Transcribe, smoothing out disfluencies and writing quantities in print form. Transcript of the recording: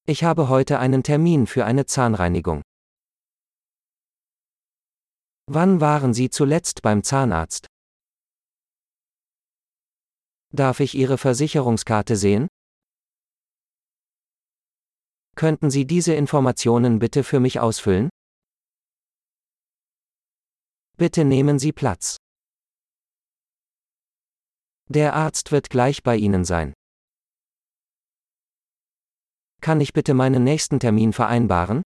Ich habe heute einen Termin für eine Zahnreinigung. Wann waren Sie zuletzt beim Zahnarzt? Darf ich Ihre Versicherungskarte sehen? Könnten Sie diese Informationen bitte für mich ausfüllen? Bitte nehmen Sie Platz. Der Arzt wird gleich bei Ihnen sein. Kann ich bitte meinen nächsten Termin vereinbaren?